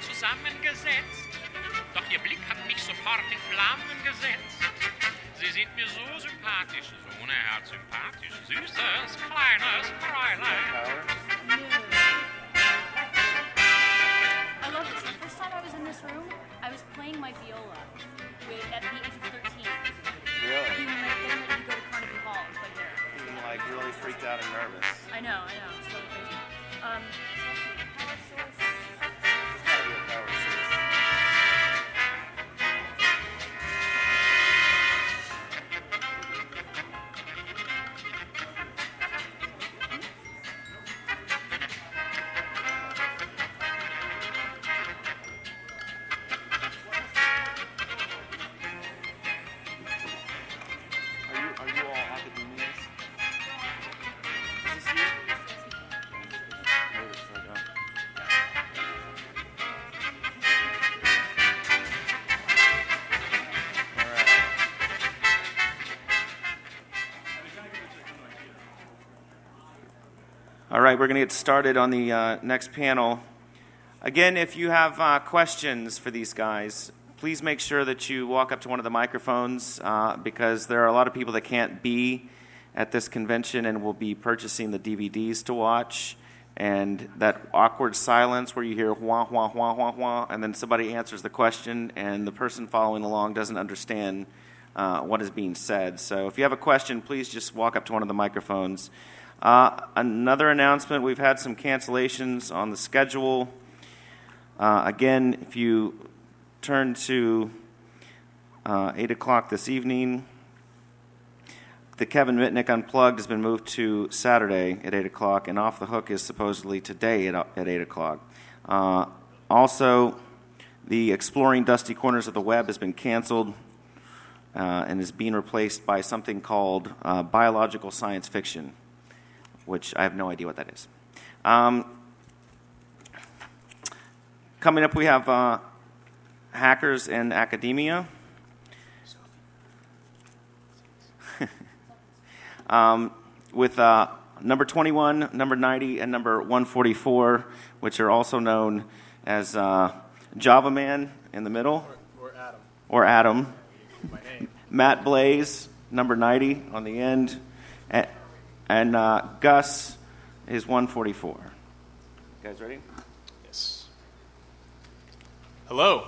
zusammengesetzt. Doch ihr Blick hat mich sofort in Flammen gesetzt. Sie sind mir so sympathisch, so unerhört sympathisch. Süßes, kleines Fräulein. I love this. The first time I was in this room, I was playing my viola at the age of 13. Really? Getting ready to go to Carnegie Hall. It was right there. Being like really freaked out and nervous. I know. It's really crazy. Power source. It's gotta be a power source. Are you all academians? Is this you? Maybe it's like, All right, we're going to get started on the next panel. Again, if you have questions for these guys, please make sure that you walk up to one of the microphones because there are a lot of people that can't be at this convention and will be purchasing the DVDs to watch. And that awkward silence where you hear wah, wah, wah, wah, wah, and then somebody answers the question and the person following along doesn't understand what is being said. So if you have a question, please just walk up to one of the microphones. Another announcement, we've had some cancellations on the schedule. Again, if you turn to 8 o'clock this evening, the Kevin Mitnick Unplugged has been moved to Saturday at 8 o'clock, and Off the Hook is supposedly today at 8 o'clock. Also, the Exploring Dusty Corners of the Web has been canceled and is being replaced by something called Biological Science Fiction, which I have no idea what that is. Coming up, we have Hackers in Academia. With number 21, number 90, and number 144, which are also known as Java Man in the middle. Or Adam. My name. Matt Blaze, number 90 on the end. And Gus is 144. You guys ready? Yes. Hello.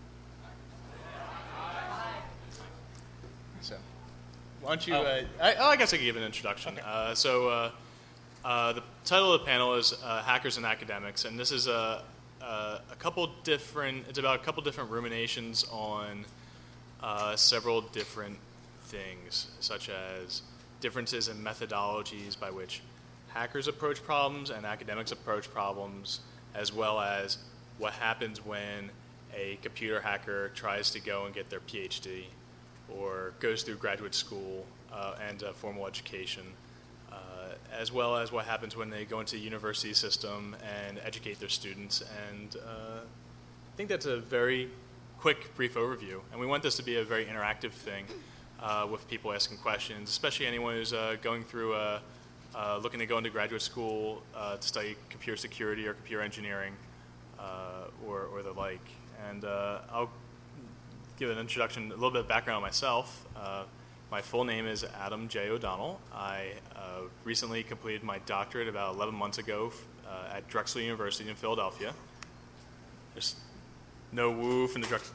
So, why don't you? I guess I could give an introduction. Okay. The title of the panel is "Hackers and Academics," and this is a couple different. It's about a couple different ruminations on several different things, such as differences in methodologies by which hackers approach problems and academics approach problems, as well as what happens when a computer hacker tries to go and get their PhD or goes through graduate school and formal education, as well as what happens when they go into the university system and educate their students. And I think that's a very quick, brief overview. And we want this to be a very interactive thing with people asking questions, especially anyone who's going through looking to go into graduate school to study computer security or computer engineering or the like. And I'll give an introduction, a little bit of background on myself. My full name is Adam J. O'Donnell. I recently completed my doctorate about 11 months ago at Drexel University in Philadelphia. There's no woo from the Drexel.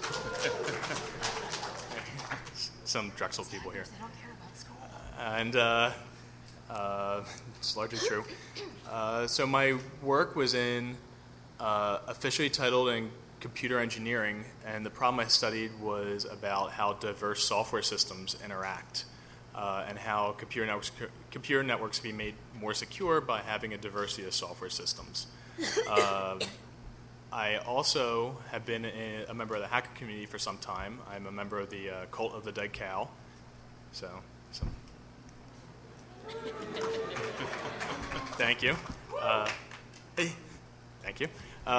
Some Drexel people here. They don't care about school. And it's largely true. So my work was in officially titled in computer engineering, and the problem I studied was about how diverse software systems interact and how computer networks can be made more secure by having a diversity of software systems. I also have been a member of the hacker community for some time. I'm a member of the Cult of the Dead Cow. Thank you. Thank you.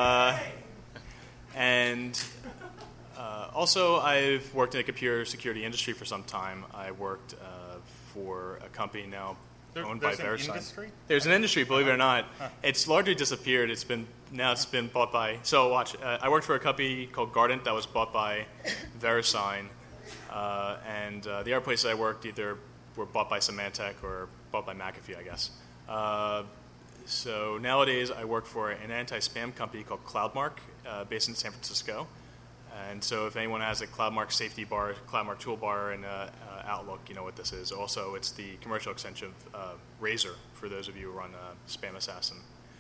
And also, I've worked in the computer security industry for some time. I worked for a company now owned by There's an VeriSign. industry? There's an industry, believe it or not. It's largely disappeared. It's been bought by. So watch. I worked for a company called Gardent that was bought by VeriSign, and the other places I worked either were bought by Symantec or bought by McAfee, I guess. So nowadays I work for an anti-spam company called CloudMark, based in San Francisco. And so if anyone has a CloudMark safety bar, CloudMark toolbar, and Outlook, you know what this is. Also, it's the commercial extension of Razor, for those of you who run Spam Assassin.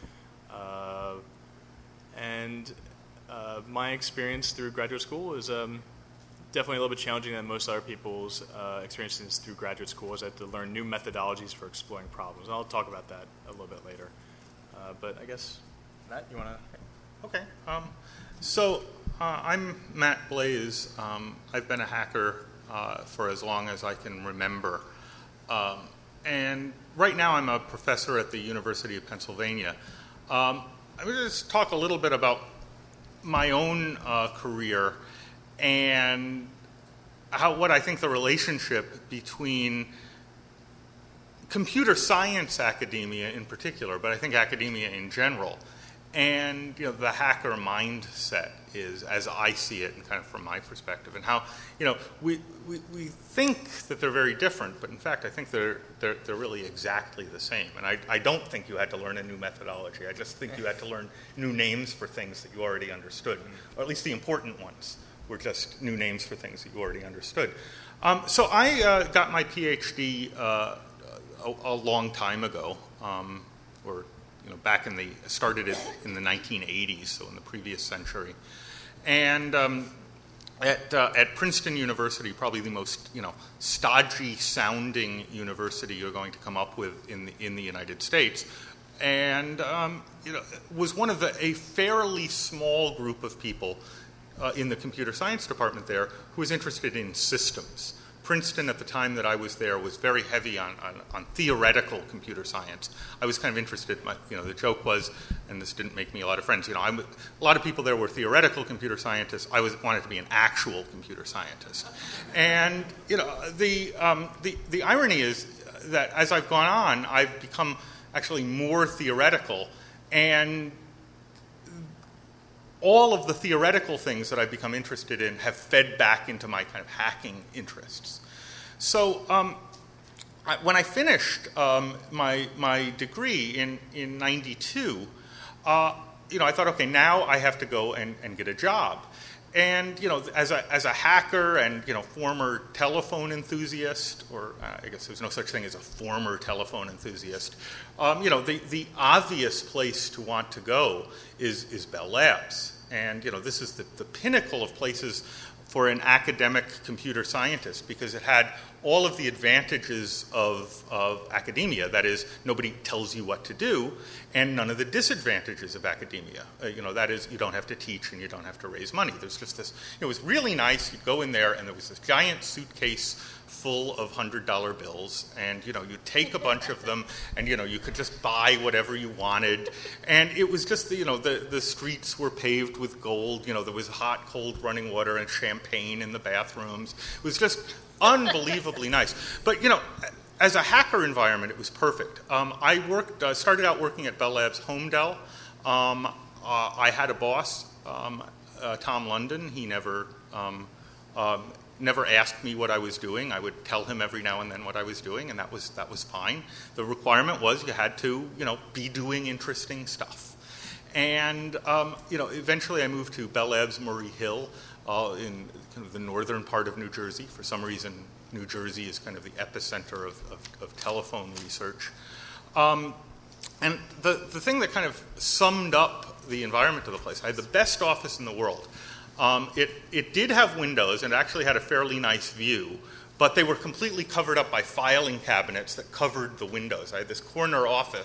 My experience through graduate school is definitely a little bit challenging than most other people's experiences through graduate school, is I had to learn new methodologies for exploring problems. And I'll talk about that a little bit later. But I guess, Matt, you want to? Okay. So I'm Matt Blaze. I've been a hacker for as long as I can remember. And right now I'm a professor at the University of Pennsylvania. I'm going to just talk a little bit about my own career and what I think the relationship between computer science academia in particular, but I think academia in general, and the hacker mindset is, as I see it, and kind of from my perspective, and how we think that they're very different, but in fact I think they're really exactly the same. And I don't think you had to learn a new methodology. I just think you had to learn new names for things that you already understood, or at least the important ones were just new names for things that you already understood. So I got my PhD a long time ago, or back started it in the 1980s, so in the previous century, and at Princeton University, probably the most stodgy sounding university you're going to come up with in the United States, and was one of a fairly small group of people in the computer science department there who was interested in systems. Princeton, at the time that I was there, was very heavy on theoretical computer science. I was kind of interested. The joke was, and this didn't make me a lot of friends. A lot of people there were theoretical computer scientists. I wanted to be an actual computer scientist. And the irony is that as I've gone on, I've become actually more theoretical, and all of the theoretical things that I've become interested in have fed back into my kind of hacking interests. So when I finished my degree in 92, I thought, okay, now I have to go and get a job. And as a hacker and former telephone enthusiast, or I guess there's no such thing as a former telephone enthusiast, the obvious place to want to go is Bell Labs. And this is the pinnacle of places for an academic computer scientist, because it had all of the advantages of academia. That is, nobody tells you what to do, and none of the disadvantages of academia. That is, you don't have to teach and you don't have to raise money. There's just this. It was really nice. You'd go in there, and there was this giant suitcase full of $100 bills, and you'd take a bunch of them, and you could just buy whatever you wanted, and it was just the streets were paved with gold. There was hot, cold running water and champagne in the bathrooms. It was just unbelievably nice. But as a hacker environment, it was perfect. I started out working at Bell Labs Home Dell. I had a boss, Tom London. He never asked me what I was doing. I would tell him every now and then what I was doing, and that was fine. The requirement was you had to, be doing interesting stuff. And, eventually I moved to Bell Labs Murray Hill in kind of the northern part of New Jersey. For some reason, New Jersey is kind of the epicenter of telephone research. And the thing that kind of summed up the environment of the place, I had the best office in the world. It did have windows and actually had a fairly nice view, but they were completely covered up by filing cabinets that covered the windows. I had this corner office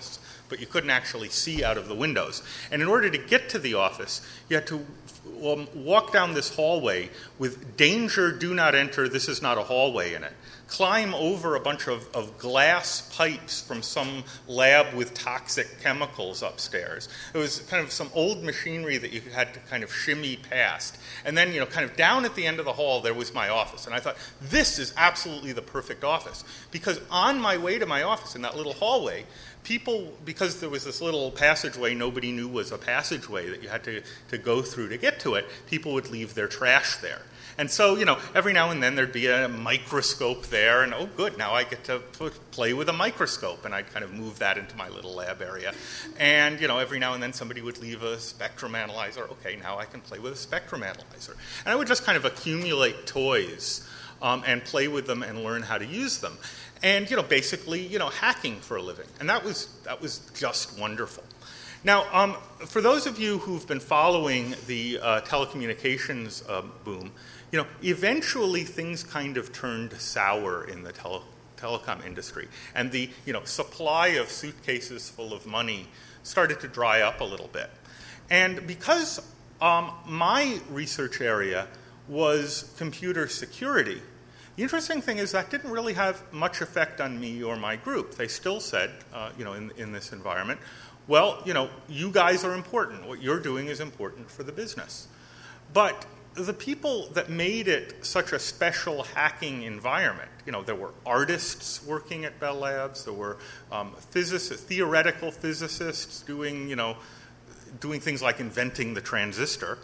but you couldn't actually see out of the windows. And in order to get to the office, you had to walk down this hallway with "Danger, do not enter, this is not a hallway" in it. Climb over a bunch of glass pipes from some lab with toxic chemicals upstairs. It was kind of some old machinery that you had to kind of shimmy past. And then, kind of down at the end of the hall, there was my office. And I thought, this is absolutely the perfect office. Because on my way to my office in that little hallway, people, because there was this little passageway nobody knew was a passageway that you had to go through to get to it, people would leave their trash there. And so, every now and then there'd be a microscope there, and oh, good, now I get to play with a microscope, and I'd kind of move that into my little lab area. And, every now and then somebody would leave a spectrum analyzer. Okay, now I can play with a spectrum analyzer. And I would just kind of accumulate toys and play with them and learn how to use them. And, basically, hacking for a living. And that was just wonderful. Now, for those of you who've been following the telecommunications boom, eventually things kind of turned sour in the telecom industry. And the, supply of suitcases full of money started to dry up a little bit. And because my research area was computer security, the interesting thing is that didn't really have much effect on me or my group. They still said, in this environment, well, you guys are important. What you're doing is important for the business. But the people that made it such a special hacking environment, there were artists working at Bell Labs, there were theoretical physicists doing things like inventing the transistor.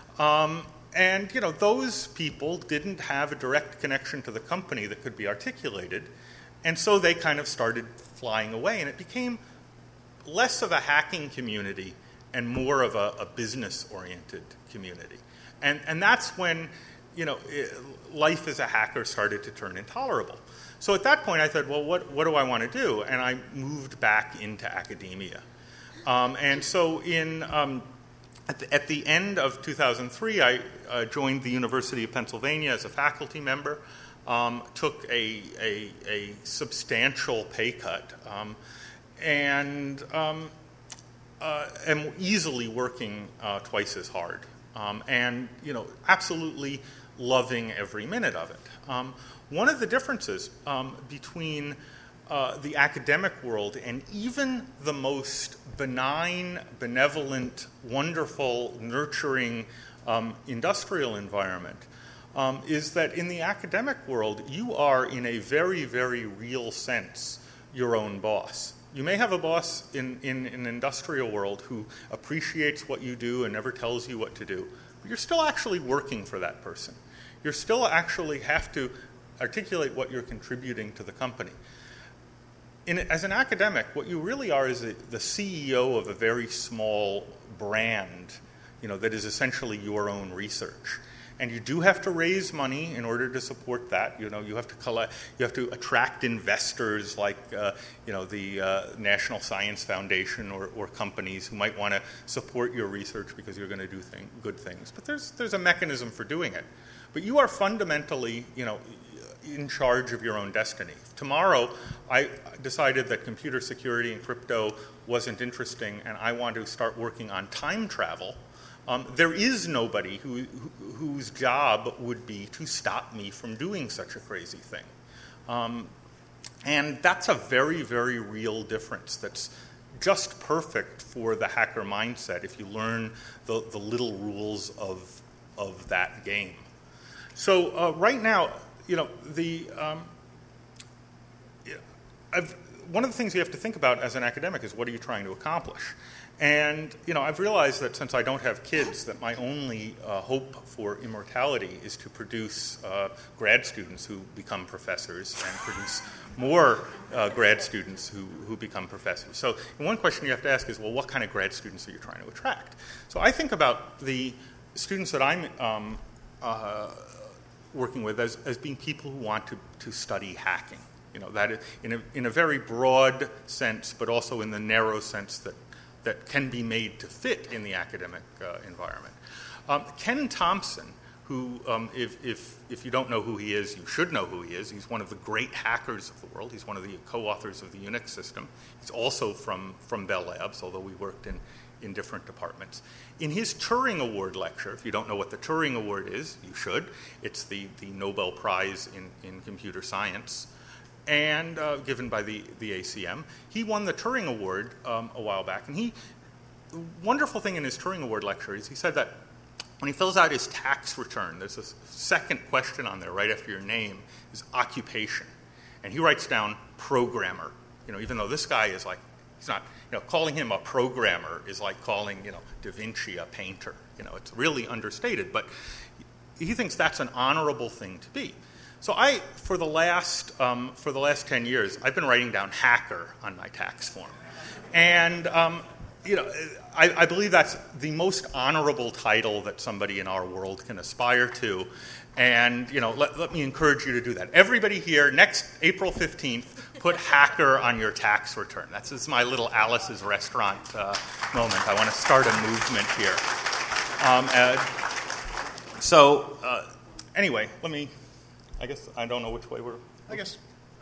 And those people didn't have a direct connection to the company that could be articulated. And so they kind of started flying away, and it became less of a hacking community and more of a business-oriented community. And that's when, life as a hacker started to turn intolerable. So at that point I thought, well, what do I want to do? And I moved back into academia. And so at the end of 2003, I joined the University of Pennsylvania as a faculty member, took a substantial pay cut, and am easily working twice as hard, and absolutely loving every minute of it. One of the differences between the academic world and even the most benign, benevolent, wonderful, nurturing industrial environment is that in the academic world, you are, in a very, very real sense, your own boss. You may have a boss in an industrial world who appreciates what you do and never tells you what to do, but you're still actually working for that person. You still actually have to articulate what you're contributing to the company. As an academic, what you really are is the CEO of a very small brand, that is essentially your own research. And you do have to raise money in order to support that. You have to collect, you have to attract investors like the National Science Foundation or companies who might want to support your research because you're going to do good things. But there's a mechanism for doing it. But you are fundamentally, in charge of your own destiny. Tomorrow, I decided that computer security and crypto wasn't interesting, and I want to start working on time travel. There is nobody whose job would be to stop me from doing such a crazy thing. And that's a very, very real difference that's just perfect for the hacker mindset if you learn the little rules of that game. So right now, one of the things you have to think about as an academic is what are you trying to accomplish? And, I've realized that since I don't have kids, that my only hope for immortality is to produce grad students who become professors and produce more grad students who become professors. So one question you have to ask is, well, what kind of grad students are you trying to attract? So I think about the students that I'm working with as being people who want to study hacking. That in a very broad sense, but also in the narrow sense that can be made to fit in the academic environment. Ken Thompson who, if you don't know who he is, you should know who he is. He's one of the great hackers of the world. He's one of the co-authors of the Unix system. He's also from Bell Labs, although we worked in different departments. In his Turing Award lecture, if you don't know what the Turing Award is, you should. It's the Nobel Prize in computer science, and given by the ACM. He won the Turing Award a while back, and the wonderful thing in his Turing Award lecture is he said that when he fills out his tax return, there's a second question on there right after your name is occupation. And he writes down programmer. Even though this guy is like, he's not, calling him a programmer is like calling, Da Vinci a painter. It's really understated, but he thinks that's an honorable thing to be. So for the last 10 years, I've been writing down hacker on my tax form. And I believe that's the most honorable title that somebody in our world can aspire to. And, let me encourage you to do that. Everybody here, next April 15th, put hacker on your tax return. This is my little Alice's Restaurant moment. I want to start a movement here. Anyway, I guess I don't know which way we're... I guess.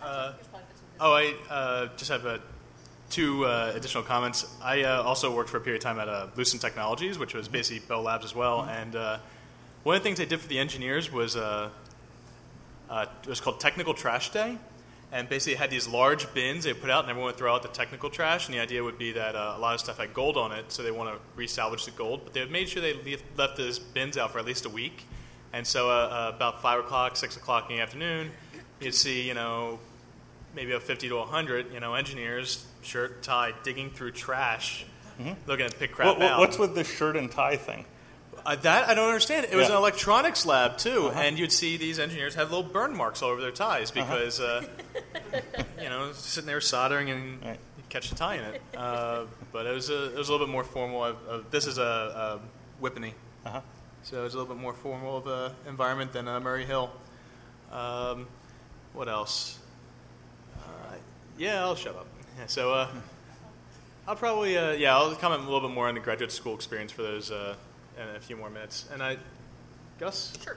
I just have two additional comments. I also worked for a period of time at Lucent Technologies, which was basically Bell Labs as well. And one of the things they did for the engineers was it was called Technical Trash Day. And basically it had these large bins they put out, and everyone would throw out the technical trash. And the idea would be that a lot of stuff had gold on it, so they want to re-salvage the gold. But they made sure they left those bins out for at least a week. And so about 5 o'clock, 6 o'clock in the afternoon, you'd see, maybe about 50 to 100, engineers, shirt, tie, digging through trash, looking to pick crap out. What's with this shirt and tie thing? That I don't understand. It was an electronics lab, too, and you'd see these engineers have little burn marks all over their ties because, sitting there soldering and you'd catch the tie in it. But it was a little bit more formal. This is a Whippany. So it's a little bit more formal of an environment than Murray Hill. What else? I'll shut up. So I'll probably, I'll comment a little bit more on the graduate school experience for those in a few more minutes. And Gus? Sure.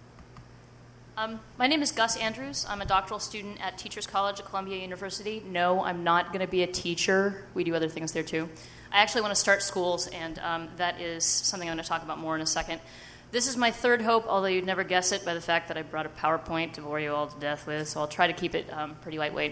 My name is Gus Andrews. I'm a doctoral student at Teachers College at Columbia University. No, I'm not going to be a teacher. We do other things there, too. I actually want to start schools, and that is something I'm going to talk about more in a second. This is my third hope, although you'd never guess it by the fact that I brought a PowerPoint to bore you all to death with, so I'll try to keep it pretty lightweight.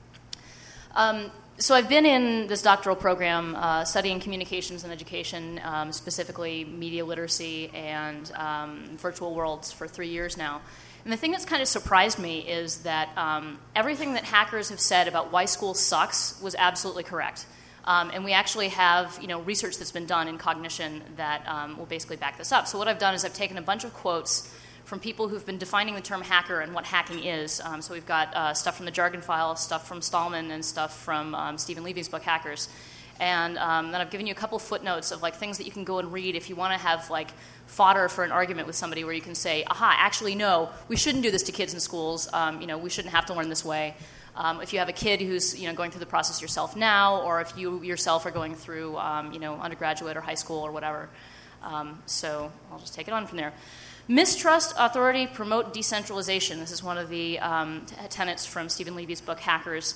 So I've been in this doctoral program studying communications and education, specifically media literacy and virtual worlds for 3 years now. And the thing that's kind of surprised me is that everything that hackers have said about why school sucks was absolutely correct. And we actually have research that's been done in cognition that will basically back this up. So what I've done is I've taken a bunch of quotes from people who've been defining the term hacker and what hacking is. So we've got stuff from the Jargon File, stuff from Stallman, and stuff from Stephen Levy's book, Hackers. And then I've given you a couple footnotes of things that you can go and read if you want to have fodder for an argument with somebody where you can say, aha, actually no, we shouldn't do this to kids in schools. We shouldn't have to learn this way. If you have a kid who's going through the process yourself now, or if you yourself are going through undergraduate or high school or whatever. So I'll just take it on from there. Mistrust authority, promote decentralization. This is one of the tenets from Stephen Levy's book, Hackers.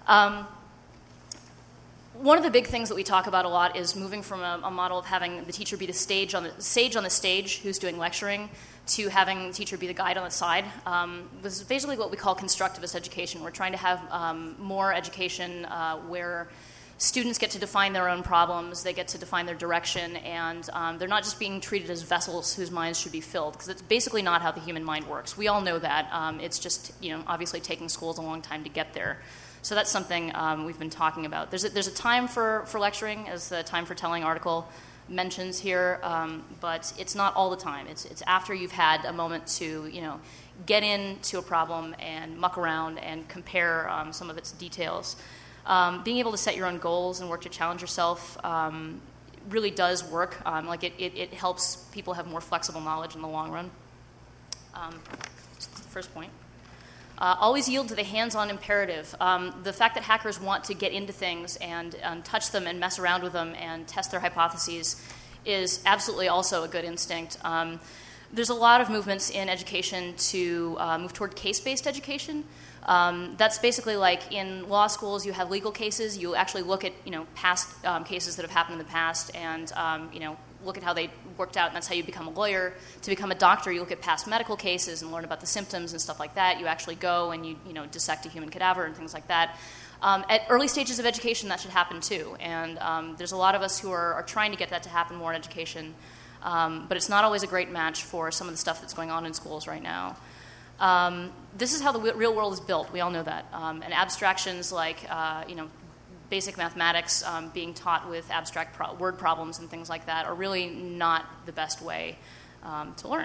One of the big things that we talk about a lot is moving from a model of having the teacher be the sage on the stage who's doing lecturing to having the teacher be the guide on the side. This is basically what we call constructivist education. We're trying to have more education where students get to define their own problems, they get to define their direction, and they're not just being treated as vessels whose minds should be filled, because it's basically not how the human mind works. We all know that. It's just, obviously taking schools a long time to get there. So that's something we've been talking about. There's a time for lecturing, as the Time for Telling article mentions here, but it's not all the time. It's after you've had a moment to, get into a problem and muck around and compare some of its details. Being able to set your own goals and work to challenge yourself really does work. It helps people have more flexible knowledge in the long run. That's the first point. Always yield to the hands-on imperative. The fact that hackers want to get into things and touch them and mess around with them and test their hypotheses is absolutely also a good instinct. There's a lot of movements in education to move toward case-based education. That's basically like in law schools, you have legal cases. You actually look at past cases that have happened in the past, and look at how they worked out, and that's how you become a lawyer. To become a doctor, you look at past medical cases and learn about the symptoms and stuff like that. You actually go and you dissect a human cadaver and things like that. At early stages of education, that should happen too, and there's a lot of us who are trying to get that to happen more in education. But it's not always a great match for some of the stuff that's going on in schools right now. This is how the real world is built. We all know that. And abstractions like, basic mathematics being taught with abstract word problems and things like that are really not the best way to learn.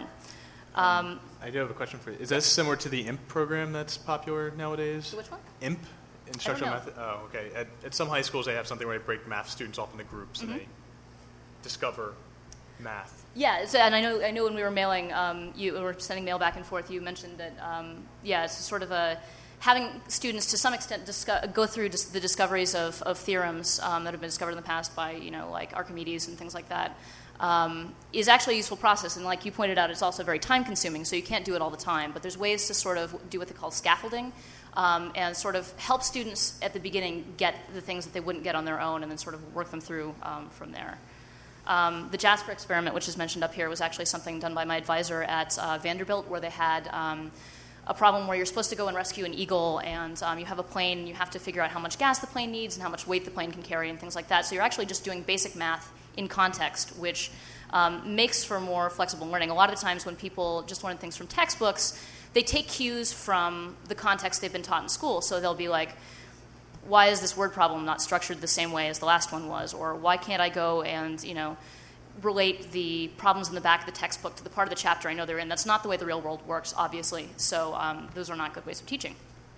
I do have a question for you. Is that similar to the IMP program that's popular nowadays? Which one? IMP? Instructional I don't method. Oh, okay. At some high schools, they have something where they break math students off into groups and they discover math. Yeah, and I know when we were mailing, you were sending mail back and forth. You mentioned that, it's sort of having students to some extent go through the discoveries of theorems that have been discovered in the past by like Archimedes and things like that. Is actually a useful process, and like you pointed out, it's also very time-consuming, so you can't do it all the time. But there's ways to sort of do what they call scaffolding, and sort of help students at the beginning get the things that they wouldn't get on their own, and then sort of work them through from there. The Jasper experiment, which is mentioned up here, was actually something done by my advisor at Vanderbilt, where they had a problem where you're supposed to go and rescue an eagle, and you have a plane, and you have to figure out how much gas the plane needs and how much weight the plane can carry and things like that. So you're actually just doing basic math in context, which makes for more flexible learning. A lot of the times when people just learn things from textbooks, they take cues from the context they've been taught in school. So they'll be like, why is this word problem not structured the same way as the last one was? Or why can't I go and, relate the problems in the back of the textbook to the part of the chapter I know they're in? That's not the way the real world works, obviously. So those are not good ways of teaching.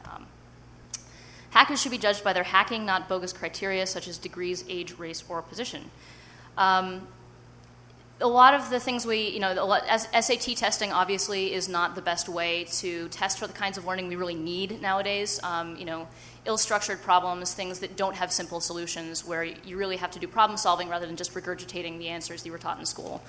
Hackers should be judged by their hacking, not bogus criteria such as degrees, age, race, or position. A lot of the things SAT testing obviously is not the best way to test for the kinds of learning we really need nowadays. Ill-structured problems, things that don't have simple solutions, where you really have to do problem solving rather than just regurgitating the answers that you were taught in school.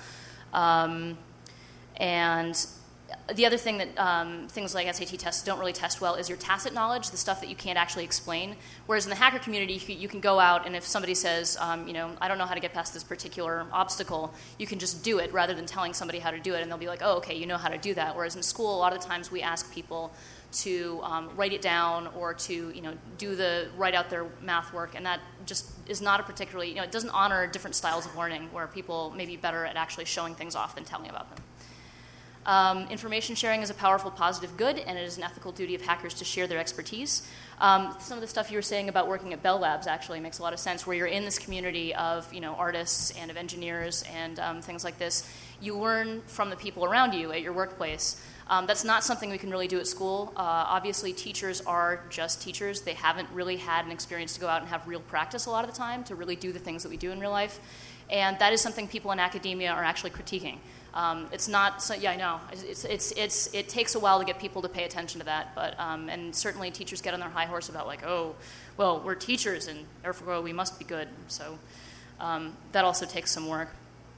And the other thing that things like SAT tests don't really test well is your tacit knowledge, the stuff that you can't actually explain. Whereas in the hacker community, you can go out, and if somebody says, I don't know how to get past this particular obstacle, you can just do it rather than telling somebody how to do it, and they'll be like, oh, okay, you know how to do that. Whereas in school, a lot of the times we ask people to write it down or to write out their math work, and that just is not a particularly, it doesn't honor different styles of learning where people may be better at actually showing things off than telling about them. Information sharing is a powerful positive good, and it is an ethical duty of hackers to share their expertise. Some of the stuff you were saying about working at Bell Labs actually makes a lot of sense, where you're in this community of artists and of engineers and things like this. You learn from the people around you at your workplace. That's not something we can really do at school. Obviously, teachers are just teachers. They haven't really had an experience to go out and have real practice a lot of the time to really do the things that we do in real life. And that is something people in academia are actually critiquing. It's not, so, yeah, I know. It takes a while to get people to pay attention to that, but and certainly teachers get on their high horse about like, oh, well, we're teachers and therefore we must be good. So that also takes some work.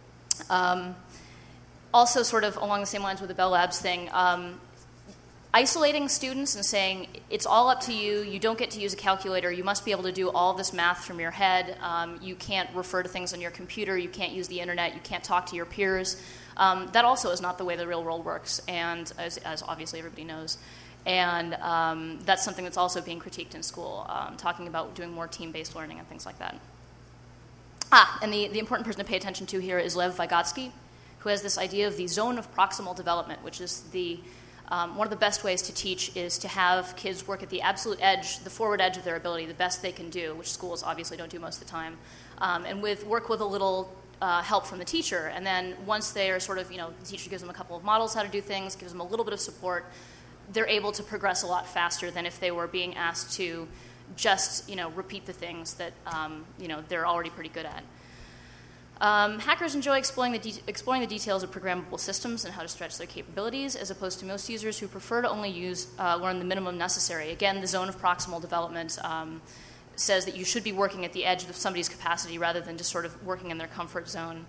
Also, sort of along the same lines with the Bell Labs thing, isolating students and saying it's all up to you. You don't get to use a calculator. You must be able to do all this math from your head. You can't refer to things on your computer. You can't use the internet. You can't talk to your peers. That also is not the way the real world works, and as obviously everybody knows. And that's something that's also being critiqued in school, talking about doing more team-based learning and things like that. And the important person to pay attention to here is Lev Vygotsky, who has this idea of the zone of proximal development, which is one of the best ways to teach is to have kids work at the absolute edge, the forward edge of their ability, the best they can do, which schools obviously don't do most of the time, and work with a little help from the teacher. And then once they are sort of, the teacher gives them a couple of models how to do things, gives them a little bit of support, they're able to progress a lot faster than if they were being asked to just, repeat the things that, they're already pretty good at. Hackers enjoy exploring the details of programmable systems and how to stretch their capabilities, as opposed to most users who prefer to only learn the minimum necessary. Again, the zone of proximal development says that you should be working at the edge of somebody's capacity rather than just sort of working in their comfort zone.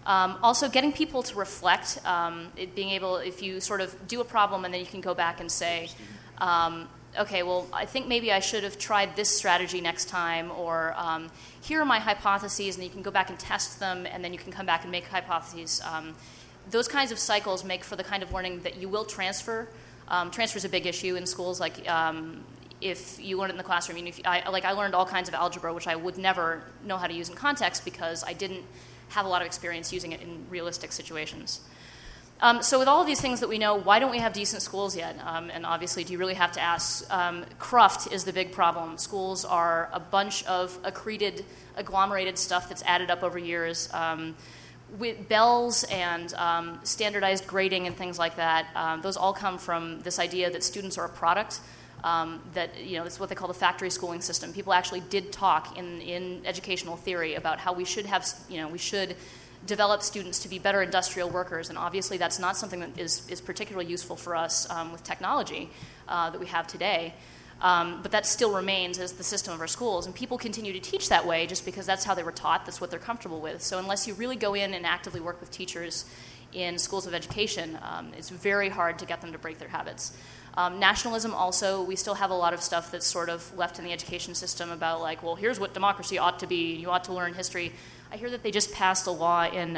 Also, getting people to reflect, being able, if you sort of do a problem and then you can go back and say, okay, well, I think maybe I should have tried this strategy next time, or here are my hypotheses, and you can go back and test them, and then you can come back and make hypotheses. Those kinds of cycles make for the kind of learning that you will transfer. Transfer is a big issue in schools. Like, if you learn it in the classroom, I learned all kinds of algebra, which I would never know how to use in context because I didn't have a lot of experience using it in realistic situations. So with all of these things that we know, why don't we have decent schools yet? And obviously, do you really have to ask? Cruft is the big problem. Schools are a bunch of accreted, agglomerated stuff that's added up over years. With bells and standardized grading and things like that, those all come from this idea that students are a product. It's what they call the factory schooling system. People actually did talk in educational theory about how we should have, we should develop students to be better industrial workers, and obviously that's not something that is particularly useful for us with technology that we have today. But that still remains as the system of our schools, and people continue to teach that way just because that's how they were taught, that's what they're comfortable with. So unless you really go in and actively work with teachers in schools of education, it's very hard to get them to break their habits. Nationalism also, we still have a lot of stuff that's sort of left in the education system about like, well, here's what democracy ought to be, you ought to learn history. I hear that they just passed a law in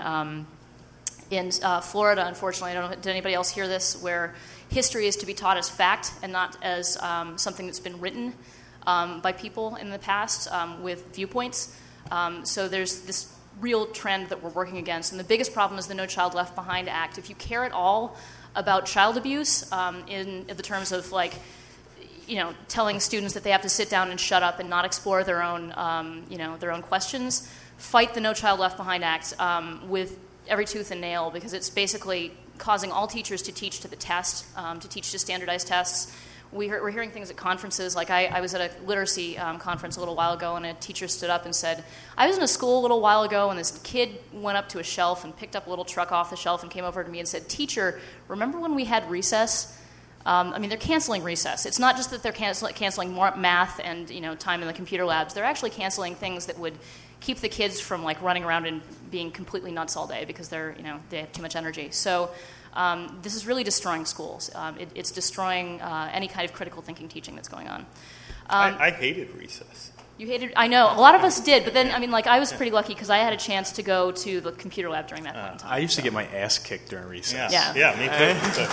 Florida, unfortunately. I don't know, did anybody else hear this, where history is to be taught as fact and not as something that's been written by people in the past with viewpoints. So there's this real trend that we're working against. And the biggest problem is the No Child Left Behind Act. If you care at all about child abuse in the terms of telling students that they have to sit down and shut up and not explore their own questions, fight the No Child Left Behind Act with every tooth and nail, because it's basically causing all teachers to teach to the test, to teach to standardized tests. We're hearing things at conferences. Like I was at a literacy conference a little while ago, and a teacher stood up and said, I was in a school a little while ago, and this kid went up to a shelf and picked up a little truck off the shelf and came over to me and said, teacher, remember when we had recess? They're canceling recess. It's not just that they're canceling more math and time in the computer labs. They're actually canceling things that would keep the kids from running around and being completely nuts all day because they have too much energy. So this is really destroying schools. It's destroying any kind of critical thinking teaching that's going on. I hated recess. You hated? I know. A lot of us did, but then I was pretty lucky because I had a chance to go to the computer lab during that point in time. I used to get my ass kicked during recess. Yeah, me too.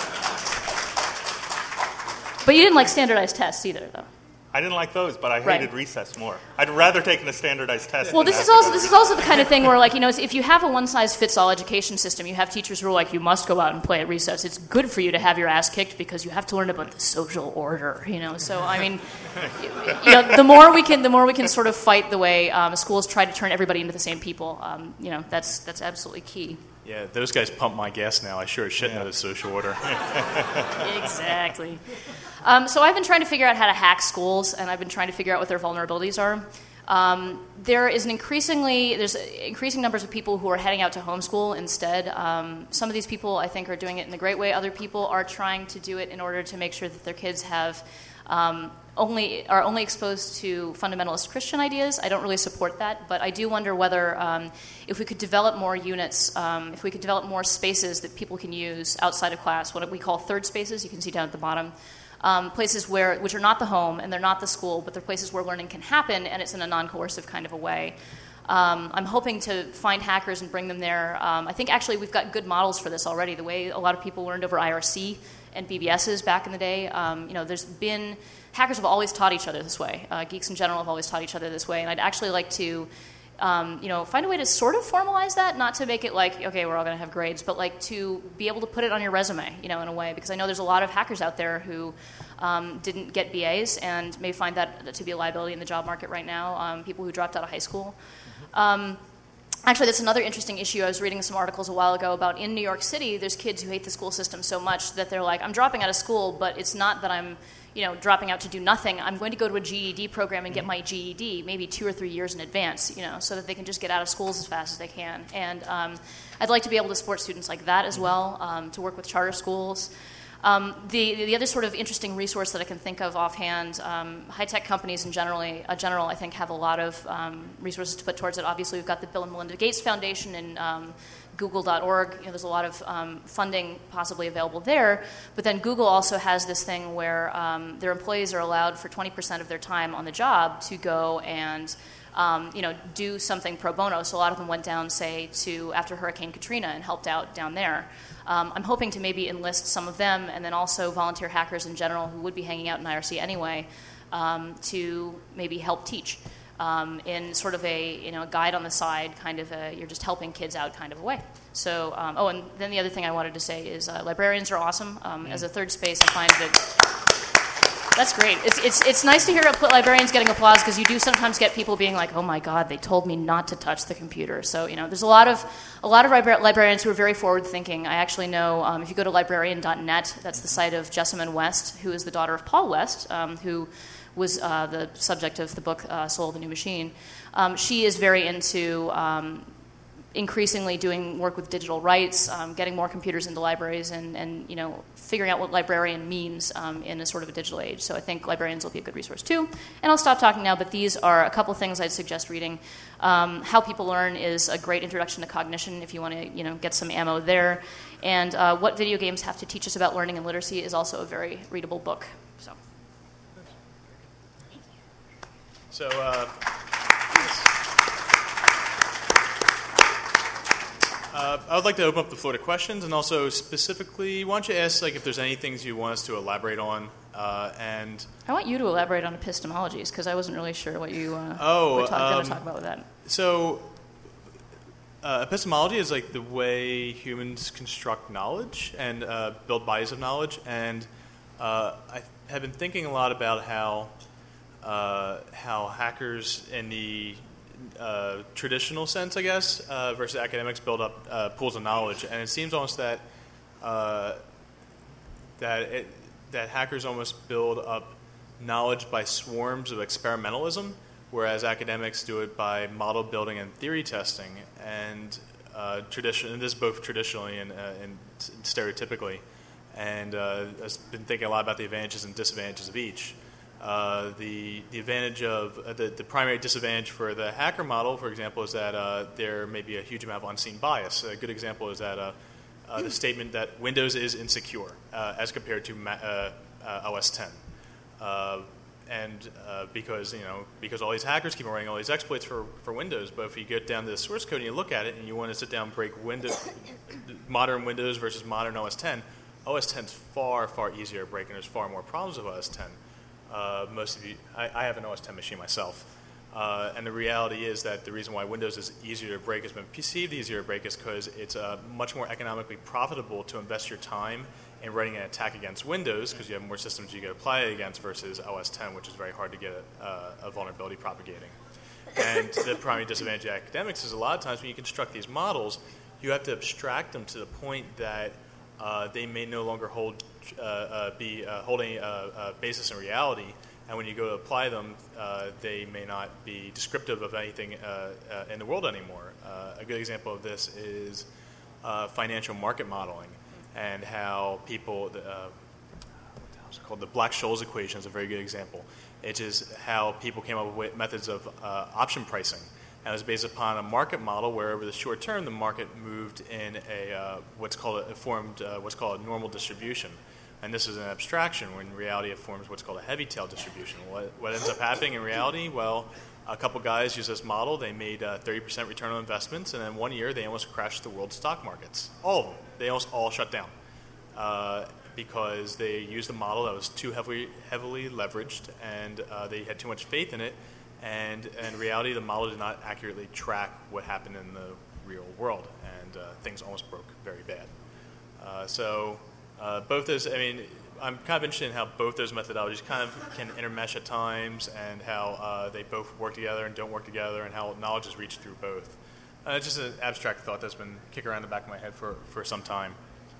But you didn't like standardized tests either, though. I didn't like those, but I hated recess more. I'd rather taken a standardized test. Well, this is also the kind of thing where, if you have a one-size-fits-all education system, you have teachers who are like, you must go out and play at recess. It's good for you to have your ass kicked because you have to learn about the social order, So, the more we can sort of fight the way schools try to turn everybody into the same people, that's absolutely key. Yeah, those guys pump my gas now. I sure as shit know the social order. Exactly. So I've been trying to figure out how to hack schools, and I've been trying to figure out what their vulnerabilities are. There's increasing numbers of people who are heading out to homeschool instead. Some of these people, I think, are doing it in a great way. Other people are trying to do it in order to make sure that their kids are only exposed to fundamentalist Christian ideas. I don't really support that, but I do wonder whether if we could develop more units, if we could develop more spaces that people can use outside of class, what we call third spaces, you can see down at the bottom, places which are not the home and they're not the school, but they're places where learning can happen, and it's in a non-coercive kind of a way. I'm hoping to find hackers and bring them there. I think actually we've got good models for this already. The way a lot of people learned over IRC and BBSs back in the day, hackers have always taught each other this way. Geeks in general have always taught each other this way, and I'd actually like to find a way to sort of formalize that, not to make it like, okay, we're all going to have grades, but to be able to put it on your resume, in a way, because I know there's a lot of hackers out there who didn't get BAs and may find that to be a liability in the job market right now, people who dropped out of high school. Actually, that's another interesting issue. I was reading some articles a while ago about in New York City, there's kids who hate the school system so much that they're like, I'm dropping out of school, but it's not that I'm dropping out to do nothing. I'm going to go to a GED program and get my GED maybe 2 or 3 years in advance, so that they can just get out of schools as fast as they can. And I'd like to be able to support students like that as well, to work with charter schools. The other sort of interesting resource that I can think of offhand, high-tech companies in general, I think, have a lot of resources to put towards it. Obviously, we've got the Bill and Melinda Gates Foundation and Google.org. There's a lot of funding possibly available there. But then Google also has this thing where their employees are allowed for 20% of their time on the job to go and do something pro bono. So a lot of them went down, say, to after Hurricane Katrina and helped out down there. I'm hoping to maybe enlist some of them and then also volunteer hackers in general who would be hanging out in IRC anyway to maybe help teach in sort of a guide on the side, kind of you're just helping kids out kind of a way. So, and then the other thing I wanted to say is librarians are awesome. As a third space, I find that that's great. It's nice to hear librarians getting applause because you do sometimes get people being like, "Oh my God, they told me not to touch the computer." So there's a lot of librarians who are very forward thinking. I actually know if you go to librarian.net, that's the site of Jessamine West, who is the daughter of Paul West, who was the subject of the book Soul of the New Machine. She is very into increasingly doing work with digital rights, getting more computers into libraries, and figuring out what librarian means in a sort of a digital age. So I think librarians will be a good resource too. And I'll stop talking now, but these are a couple things I'd suggest reading. How People Learn is a great introduction to cognition if you want to get some ammo there. And What Video Games Have to Teach Us About Learning and Literacy is also a very readable book. So I would like to open up the floor to questions, and also specifically, why don't you ask if there's any things you want us to elaborate on, and I want you to elaborate on epistemologies because I wasn't really sure what you were going to talk about with that. So epistemology is the way humans construct knowledge and build bodies of knowledge, and I have been thinking a lot about how hackers in the traditional sense, I guess, versus academics build up pools of knowledge, and it seems almost that that hackers almost build up knowledge by swarms of experimentalism, whereas academics do it by model building and theory testing, and this is both traditionally and stereotypically, and I've been thinking a lot about the advantages and disadvantages of each. The advantage of the primary disadvantage for the hacker model, for example, is that there may be a huge amount of unseen bias. A good example is that the statement that Windows is insecure as compared to OS 10, and because all these hackers keep running all these exploits for Windows. But if you get down to the source code and you look at it and you want to sit down and break modern Windows versus modern OS 10, OS 10 is far easier to break, and there's far more problems with OS 10. Most of you, I have an OS 10 machine myself, and the reality is that the reason why Windows is easier to break, has been perceived easier to break, is because it's much more economically profitable to invest your time in writing an attack against Windows, because you have more systems you can apply it against, versus OS 10, which is very hard to get a vulnerability propagating. And the primary disadvantage of academics is a lot of times when you construct these models, you have to abstract them to the point that they may no longer be holding a basis in reality, and when you go to apply them, they may not be descriptive of anything in the world anymore. A good example of this is financial market modeling, and how people, what's it called, the Black-Scholes equation is a very good example. It's just how people came up with methods of option pricing. And it was based upon a market model where, over the short term, the market moved in what's called a normal distribution. And this is an abstraction, when in reality it forms what's called a heavy tail distribution. What ends up happening in reality? Well, a couple guys used this model. They made 30% return on investments, and in 1 year they almost crashed the world stock markets. All of them. They almost all shut down because they used a model that was too heavily leveraged, and they had too much faith in it. And in reality, the model did not accurately track what happened in the real world, and things almost broke very bad. Both those, I'm kind of interested in how both those methodologies kind of can intermesh at times, and how they both work together and don't work together, and how knowledge is reached through both. It's just an abstract thought that's been kicking around the back of my head for some time.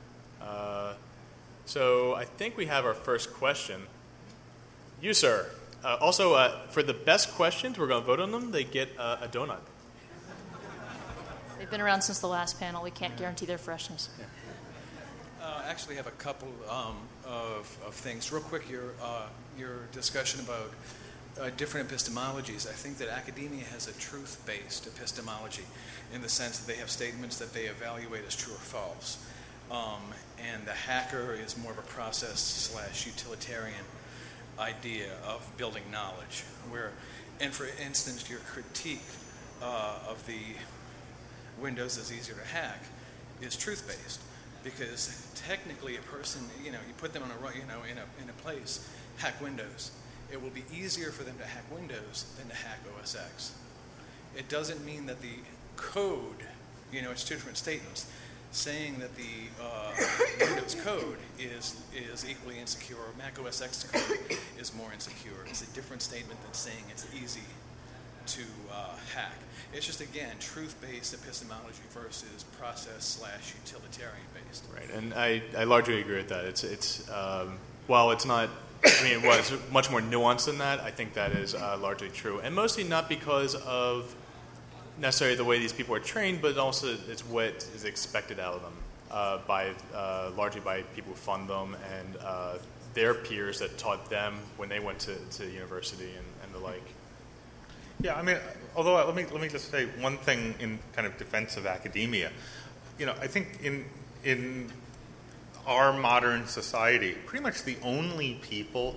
So I think we have our first question. You, sir. Also, for the best questions, we're going to vote on them. They get a donut. They've been around since the last panel. We can't guarantee their freshness. Yeah. actually have a couple of things. Real quick, your discussion about different epistemologies. I think that academia has a truth-based epistemology in the sense that they have statements that they evaluate as true or false. And the hacker is more of a process/utilitarian idea of building knowledge. And for instance, your critique of the Windows is easier to hack is truth-based, because technically a person, you put them in a place, hack Windows. It will be easier for them to hack Windows than to hack OS X. It doesn't mean that the code, it's two different statements. Saying that the Windows code is equally insecure, or Mac OS X code is more insecure. It's a different statement than saying it's easy to hack. It's just, again, truth-based epistemology versus process/utilitarian-based. Right, and I largely agree with that. It's while it's not, it was much more nuanced than that. I think that is largely true, and mostly not because of necessarily the way these people are trained, but also it's what is expected out of them largely by people who fund them and their peers that taught them when they went to university and the like. Yeah, I mean, although let me just say one thing in kind of defense of academia. I think in our modern society, pretty much the only people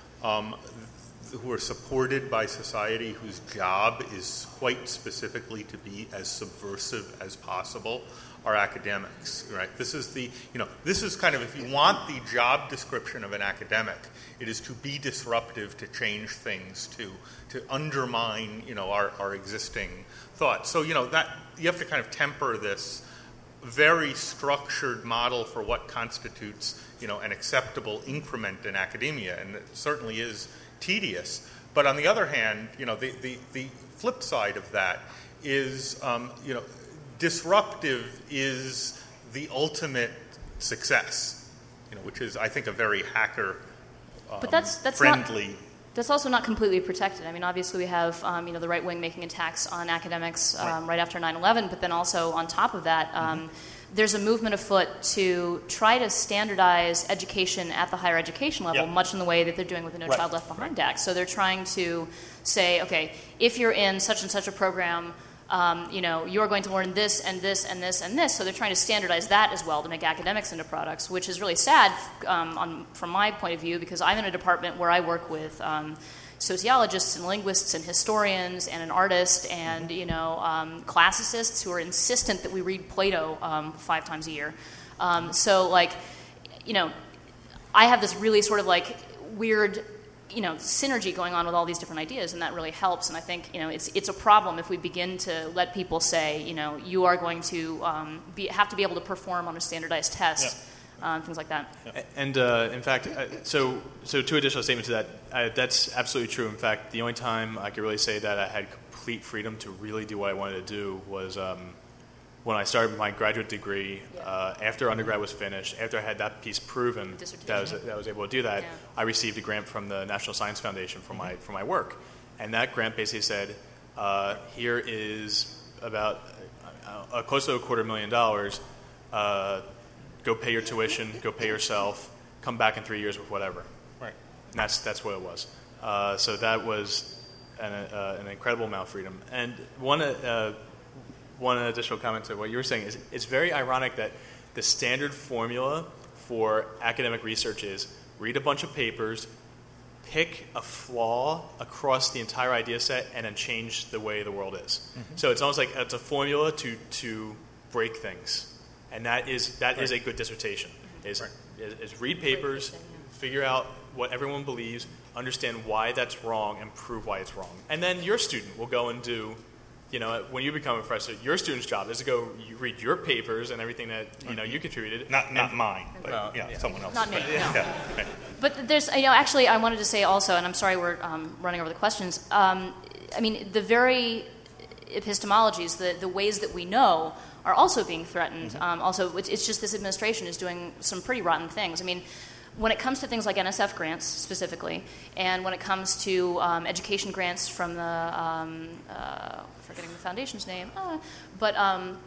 who are supported by society whose job is quite specifically to be as subversive as possible are academics, right? This is kind of, if you want the job description of an academic, it is to be disruptive, to change things, to undermine, our existing thought. So, that you have to kind of temper this very structured model for what constitutes, an acceptable increment in academia, and it certainly is tedious. But on the other hand, the flip side of that is, disruptive is the ultimate success, which is, I think, a very hacker but that's friendly. That's also not completely protected. I mean, obviously we have, the right wing making attacks on academics right after 9/11, but then also on top of that, there's a movement afoot to try to standardize education at the higher education level, much in the way that they're doing with the No Child Left Behind Act. So they're trying to say, okay, if you're in such and such a program, you're going to learn this and this and this and this. So they're trying to standardize that as well to make academics into products, which is really sad from my point of view, because I'm in a department where I work with sociologists and linguists and historians and an artist and classicists who are insistent that we read Plato 5 times a year. I have this really sort of weird synergy going on with all these different ideas, and that really helps. And I think it's a problem if we begin to let people say you are going to have to be able to perform on a standardized test. Things like that. And in fact, so 2 additional statements to that. That's absolutely true. In fact, the only time I could really say that I had complete freedom to really do what I wanted to do was when I started my graduate degree. After undergrad was finished, after I had that piece proven that I was able to do that, I received a grant from the National Science Foundation for my work. And that grant basically said, here is about close to $250,000. Go pay your tuition, go pay yourself, come back in 3 years with whatever. Right. And that's what it was. So that was an incredible amount of freedom. And one additional comment to what you were saying is it's very ironic that the standard formula for academic research is read a bunch of papers, pick a flaw across the entire idea set, and then change the way the world is. Mm-hmm. So it's almost like it's a formula to break things. And that is a good dissertation, is read papers, figure out what everyone believes, understand why that's wrong, and prove why it's wrong. And then your student will go and do, when you become a professor, your student's job is to go read your papers and everything that, you contributed. Not mine, but someone else. Not me, no. Yeah. But there's, actually I wanted to say also, and I'm sorry we're running over the questions, the very epistemologies, the ways that we know are also being threatened. Mm-hmm. Also, it's just this administration is doing some pretty rotten things. I mean, when it comes to things like NSF grants specifically, and when it comes to education grants from the, forgetting the foundation's name,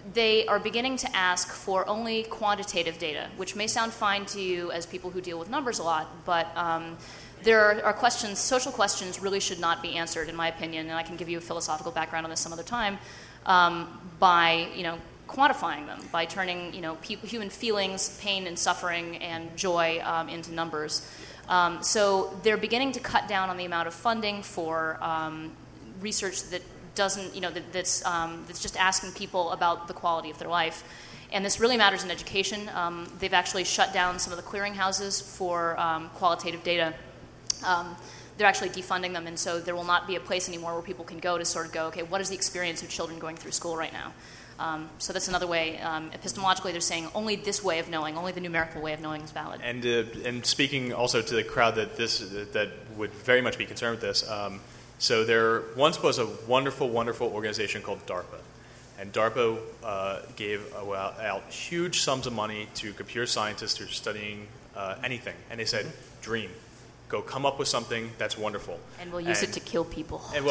they are beginning to ask for only quantitative data, which may sound fine to you as people who deal with numbers a lot, but there are questions, social questions really should not be answered, in my opinion, and I can give you a philosophical background on this some other time, by quantifying them, by turning human feelings, pain and suffering and joy into numbers. So they're beginning to cut down on the amount of funding for research that doesn't, that's just asking people about the quality of their life. And this really matters in education. They've actually shut down some of the clearinghouses for qualitative data. They're actually defunding them, and so there will not be a place anymore where people can go to sort of go, okay, what is the experience of children going through school right now? So that's another way. Epistemologically, they're saying only this way of knowing, only the numerical way of knowing is valid. And speaking also to the crowd that would very much be concerned with this, so there once was a wonderful, wonderful organization called DARPA. And DARPA gave out huge sums of money to computer scientists who are studying anything. And they said, dream. Go come up with something that's wonderful. And we'll use it to kill people. And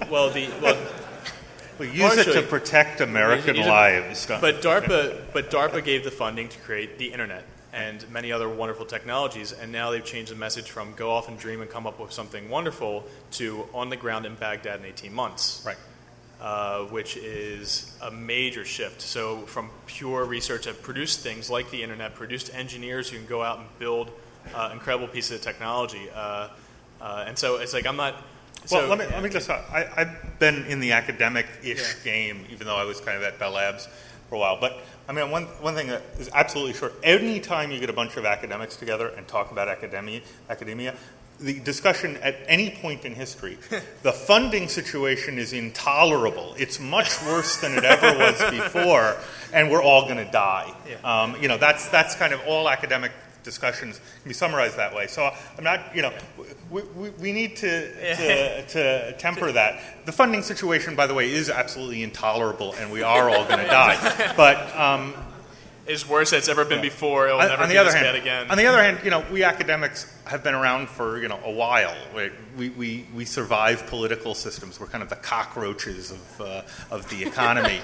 we use it to protect American lives. But DARPA gave the funding to create the internet and many other wonderful technologies, and now they've changed the message from go off and dream and come up with something wonderful to on the ground in Baghdad in 18 months. Right. Which is a major shift. So from pure research have produced things like the internet, produced engineers who can go out and build incredible pieces of technology. And so it's like I'm not... Well, let me just... I've been in the academic-ish game, even though I was kind of at Bell Labs for a while. But, I mean, one thing that is absolutely sure, any time you get a bunch of academics together and talk about academia, the discussion at any point in history, the funding situation is intolerable. It's much worse than it ever was before, and we're all going to die. Yeah. That's kind of all academic discussions can be summarized that way. So I'm not, we need to temper that. The funding situation, by the way, is absolutely intolerable, and we are all going to die. But it's worse than it's ever been before. It'll never be this bad again. On the other hand, we academics have been around for a while. We survive political systems. We're kind of the cockroaches of the economy.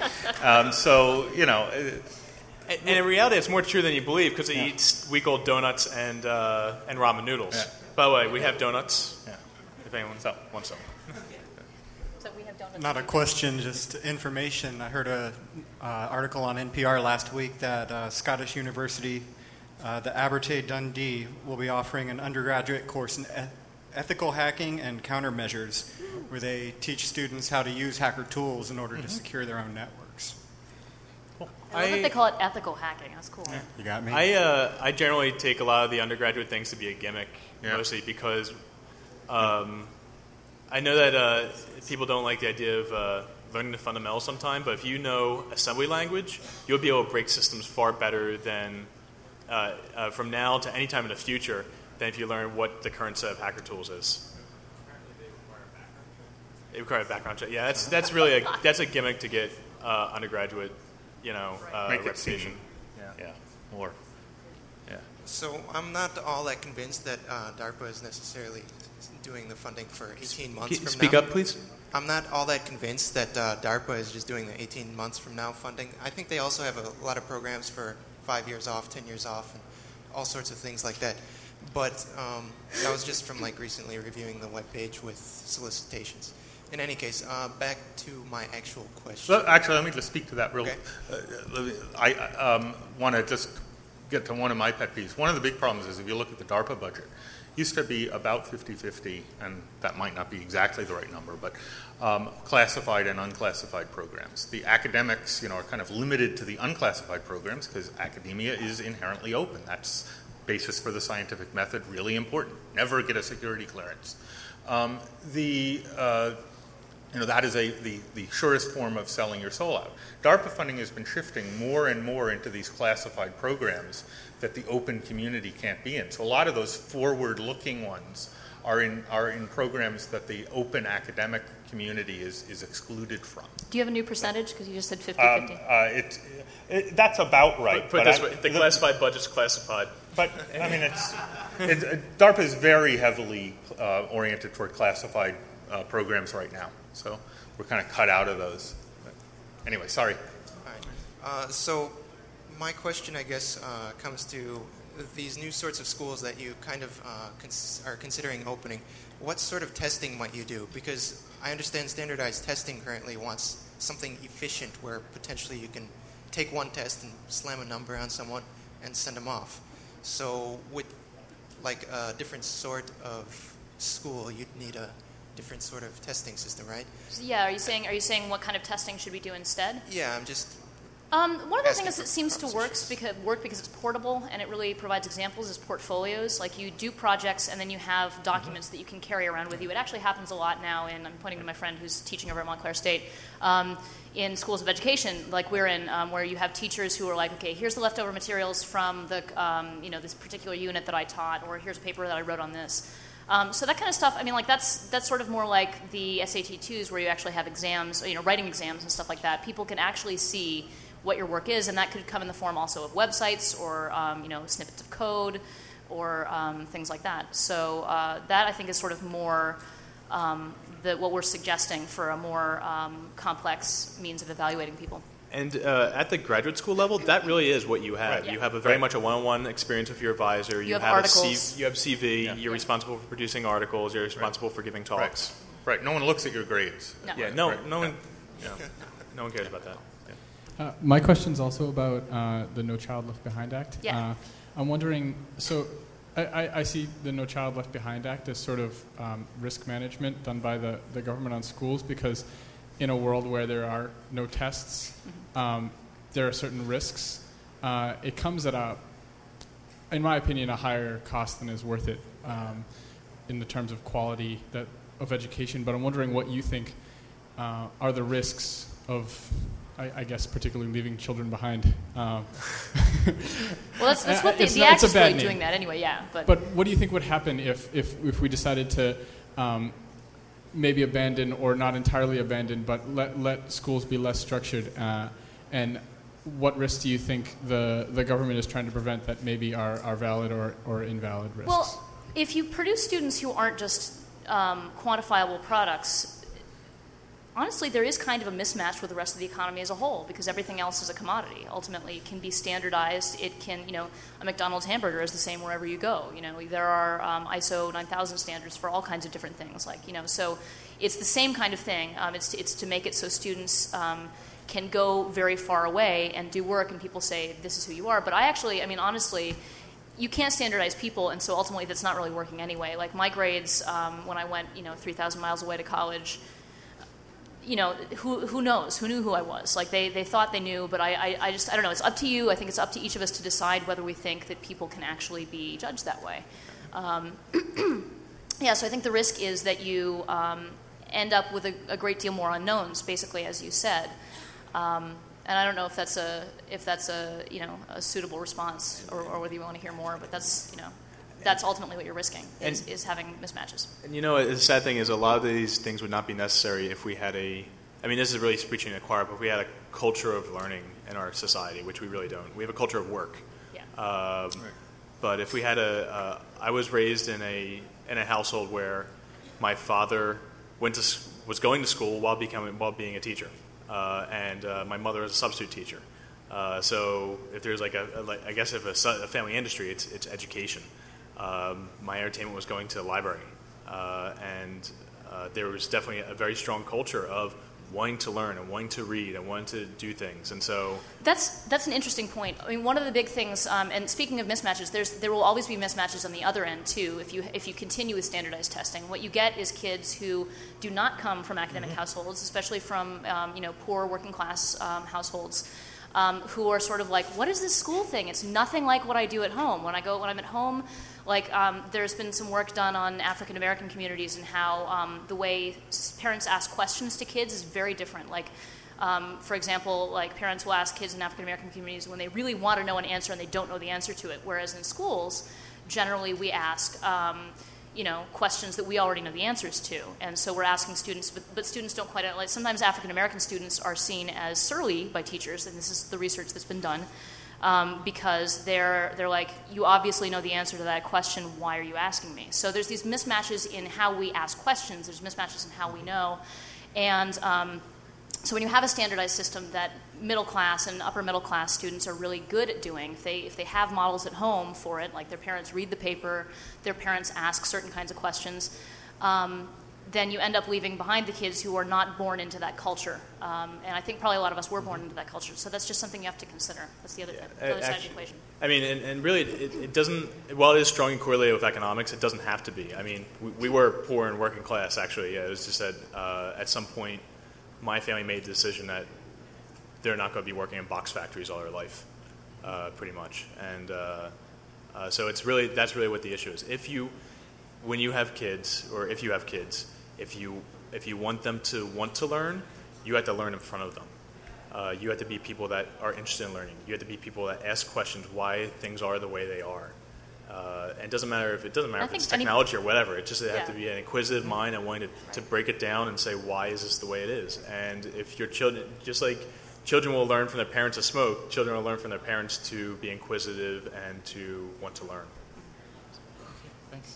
And in reality, it's more true than you believe because they eat week-old donuts and ramen noodles. Yeah. By the way, we have donuts. Yeah. If anyone wants some. So we have donuts. Not a question, just information. I heard an article on NPR last week that Scottish University, the Abertay Dundee, will be offering an undergraduate course in ethical hacking and countermeasures, where they teach students how to use hacker tools in order to secure their own networks. I love that they call it ethical hacking. That's cool. Yeah, you got me. I generally take a lot of the undergraduate things to be a gimmick, mostly because I know that people don't like the idea of learning the fundamentals sometime, but if you know assembly language, you'll be able to break systems far better than from now to any time in the future than if you learn what the current set of hacker tools is. They require a background check. Yeah, that's really a gimmick to get undergraduate. Reputation. More. Yeah. So I'm not all that convinced that DARPA is necessarily doing the funding for 18 months from now. Speak up, please. I'm not all that convinced that DARPA is just doing the 18 months from now funding. I think they also have a lot of programs for 5 years off, 10 years off, and all sorts of things like that. But that was just from recently reviewing the webpage with solicitations. In any case, back to my actual question. Actually, let me just speak to that real. Okay. I want to just get to one of my pet peeves. One of the big problems is if you look at the DARPA budget, it used to be about 50-50, and that might not be exactly the right number, but classified and unclassified programs. The academics, are kind of limited to the unclassified programs because academia is inherently open. That's basis for the scientific method, really important. Never get a security clearance. That is the surest form of selling your soul out. DARPA funding has been shifting more and more into these classified programs that the open community can't be in. So a lot of those forward-looking ones are in programs that the open academic community is excluded from. Do you have a new percentage? Because you just said 50-50. That's about right. Put this way, the classified budget's classified. But, I mean, DARPA is very heavily oriented toward classified programs right now. So we're kind of cut out of those. But anyway, sorry. All right. So my question, I guess, comes to these new sorts of schools that you kind of are considering opening. What sort of testing might you do? Because I understand standardized testing currently wants something efficient where potentially you can take one test and slam a number on someone and send them off. So with like a different sort of school, you'd need a different sort of testing system, right? So, yeah, are you saying what kind of testing should we do instead? Yeah, I'm just... One of the things that seems to work because it's portable and it really provides examples is portfolios. Like you do projects and then you have documents that you can carry around with you. It actually happens a lot now, and I'm pointing to my friend who's teaching over at Montclair State, in schools of education, like we're in, where you have teachers who are like, okay, here's the leftover materials from the, this particular unit that I taught, or here's a paper that I wrote on this. So that kind of stuff, I mean, like that's sort of more like the SAT-2s where you actually have exams, writing exams and stuff like that. People can actually see what your work is, and that could come in the form also of websites or snippets of code or things like that. So that I think is sort of more what we're suggesting for a more complex means of evaluating people. And at the graduate school level, that really is what you have. Right. You have very much a one-on-one experience with your advisor. You have articles. You have CV. You're responsible for producing articles. You're responsible for giving talks. Right. No one looks at your grades. No. Yeah. No one cares about that. My question's also about the No Child Left Behind Act. Yeah. I'm wondering, so I see the No Child Left Behind Act as sort of risk management done by the government on schools, because in a world where there are no tests, there are certain risks. It comes at in my opinion, a higher cost than is worth it in the terms of quality of education. But I'm wondering what you think are the risks of, I guess, particularly leaving children behind. Well, that's what the Act is really doing that anyway, yeah. But what do you think would happen if we decided to maybe abandon, or not entirely abandon, but let schools be less structured? And what risks do you think the government is trying to prevent that maybe are valid or invalid risks? Well, if you produce students who aren't just quantifiable products, honestly, there is kind of a mismatch with the rest of the economy as a whole, because everything else is a commodity. Ultimately, it can be standardized. It can, a McDonald's hamburger is the same wherever you go. There are ISO 9000 standards for all kinds of different things. So it's the same kind of thing. It's to make it so students can go very far away and do work, and people say, this is who you are. But honestly, you can't standardize people, and so ultimately that's not really working anyway. Like my grades, when I went, 3,000 miles away to college, who knows? Who knew who I was? Like they thought they knew, but I don't know. It's up to you. I think it's up to each of us to decide whether we think that people can actually be judged that way. So I think the risk is that you end up with a great deal more unknowns, basically, as you said. And I don't know if that's a suitable response, or whether you want to hear more. But that's ultimately what you're risking, is having mismatches. And the sad thing is a lot of these things would not be necessary if we had this is really preaching to the choir, but if we had a culture of learning in our society, which we really don't. We have a culture of work. Yeah. Right. But if we had I was raised in a household where my father was going to school while being a teacher, and my mother was a substitute teacher. So if there's if a family industry, it's education. My entertainment was going to the library, and there was definitely a very strong culture of wanting to learn and wanting to read and wanting to do things, and so that's an interesting point. I mean, one of the big things, and speaking of mismatches, there will always be mismatches on the other end too. If you continue with standardized testing, what you get is kids who do not come from academic households, especially from poor working class households. Who are sort of like, what is this school thing? It's nothing like what I do at home. When I'm at home, there's been some work done on African American communities and how the way parents ask questions to kids is very different. For example, parents will ask kids in African American communities when they really want to know an answer and they don't know the answer to it. Whereas in schools, generally we ask questions that we already know the answers to. And so we're asking students, but students don't quite, sometimes African American students are seen as surly by teachers, and this is the research that's been done, because they're like, you obviously know the answer to that question, why are you asking me? So there's these mismatches in how we ask questions, there's mismatches in how we know, and so when you have a standardized system that middle class and upper middle class students are really good at doing. If they have models at home for it, like their parents read the paper, their parents ask certain kinds of questions, then you end up leaving behind the kids who are not born into that culture. And I think probably a lot of us were born into that culture. So that's just something you have to consider. That's the other side of the equation. I mean, and really, it doesn't, while it is strongly correlated with economics, it doesn't have to be. I mean, we were poor and working class, actually. Yeah, it was just that at some point, my family made the decision that they're not going to be working in box factories all their life, pretty much. And so that's really what the issue is. When you have kids, or if you have kids, if you want them to want to learn, you have to learn in front of them. You have to be people that are interested in learning. You have to be people that ask questions why things are the way they are. And it doesn't matter if it's technology or whatever. It just have to be an inquisitive mind and wanting to break it down and say, why is this the way it is? And if your children, just like children will learn from their parents to smoke, children will learn from their parents to be inquisitive and to want to learn. Thanks.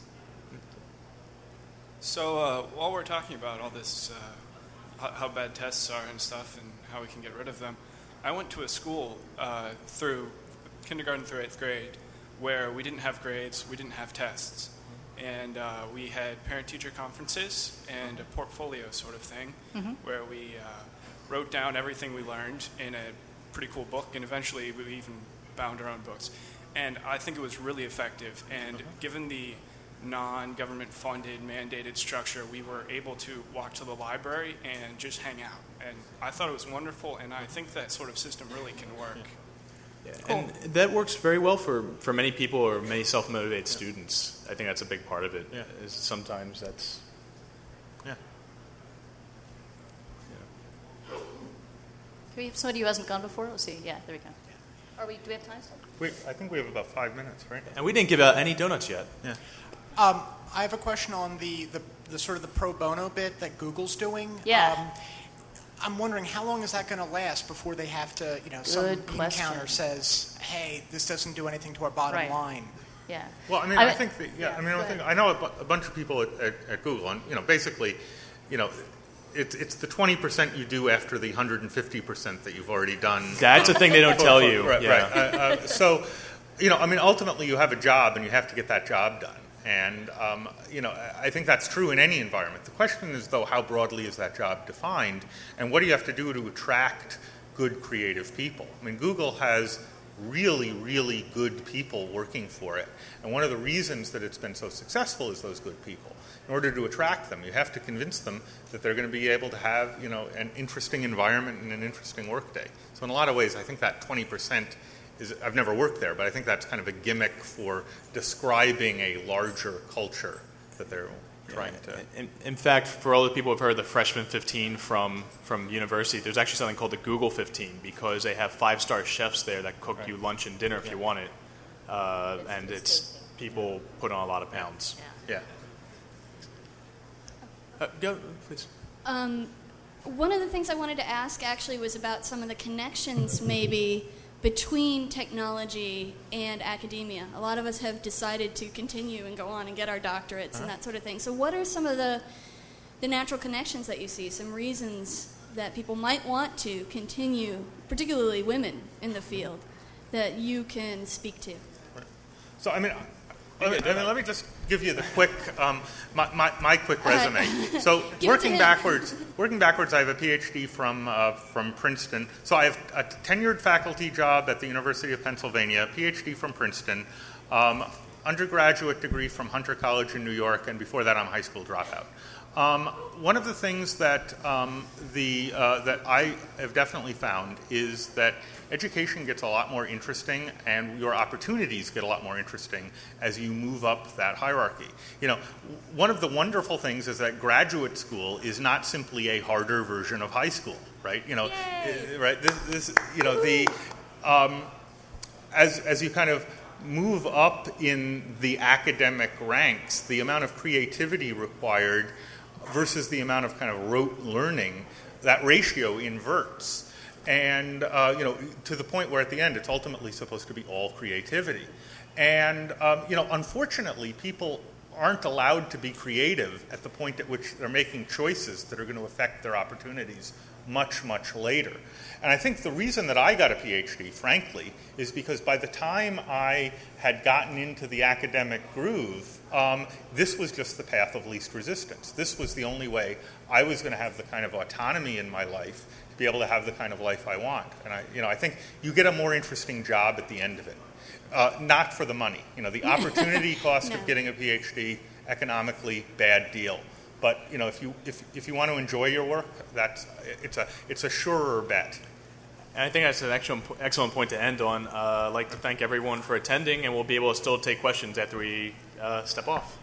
So while we're talking about all this, how bad tests are and stuff and how we can get rid of them, I went to a school through kindergarten through 8th grade where we didn't have grades, we didn't have tests. And we had parent-teacher conferences and a portfolio sort of thing where we wrote down everything we learned in a pretty cool book, and eventually we even bound our own books. And I think it was really effective. And given the non-government funded, mandated structure, we were able to walk to the library and just hang out. And I thought it was wonderful, and I think that sort of system really can work. Yeah. Cool. And that works very well for many people or many self-motivated students. I think that's a big part of it. Yeah. Is sometimes that's... Yeah. Do we have somebody who hasn't gone before? Let's see. Yeah, there we go. Do we have time still? I think we have about 5 minutes, right? And we didn't give out any donuts yet. Yeah. I have a question on the sort of the pro bono bit that Google's doing. Yeah. I'm wondering how long is that going to last before they have to, some encounter says, hey, this doesn't do anything to our bottom line. Yeah. Well, I mean, I think I know a bunch of people at Google, and basically, it's the 20% you do after the 150% that you've already done. That's the thing they don't tell you. Right. Right. So, ultimately you have a job and you have to get that job done. And, I think that's true in any environment. The question is, though, how broadly is that job defined? And what do you have to do to attract good creative people? I mean, Google has really, really good people working for it. And one of the reasons that it's been so successful is those good people. In order to attract them, you have to convince them that they're going to be able to have, an interesting environment and an interesting workday. So in a lot of ways, I think that 20% I've never worked there, but I think that's kind of a gimmick for describing a larger culture that they're trying to... In fact, for all the people who have heard the Freshman 15 from university, there's actually something called the Google 15 because they have 5-star chefs there that cook you lunch and dinner if you want it. And it's people put on a lot of pounds. Yeah. Go, please. One of the things I wanted to ask actually was about some of the connections maybe between technology and academia. A lot of us have decided to continue and go on and get our doctorates and that sort of thing. So what are some of the natural connections that you see, some reasons that people might want to continue, particularly women in the field, that you can speak to? So, let me just give you the quick, my quick resume. So working backwards, I have a PhD from Princeton. So I have a tenured faculty job at the University of Pennsylvania, a PhD from Princeton, undergraduate degree from Hunter College in New York, and before that I'm a high school dropout. One of the things that that I have definitely found is that education gets a lot more interesting, and your opportunities get a lot more interesting as you move up that hierarchy. One of the wonderful things is that graduate school is not simply a harder version of high school, right? Right. As you kind of move up in the academic ranks, the amount of creativity required versus the amount of kind of rote learning, that ratio inverts. And, to the point where at the end it's ultimately supposed to be all creativity. And, unfortunately, people aren't allowed to be creative at the point at which they're making choices that are going to affect their opportunities much, much later. And I think the reason that I got a PhD, frankly, is because by the time I had gotten into the academic groove, this was just the path of least resistance. This was the only way I was going to have the kind of autonomy in my life to be able to have the kind of life I want. And I think you get a more interesting job at the end of it. Not for the money. The opportunity cost of getting a PhD, economically, bad deal. But if you want to enjoy your work, it's a surer bet. And I think that's an excellent point to end on. I'd like to thank everyone for attending, and we'll be able to still take questions after we step off.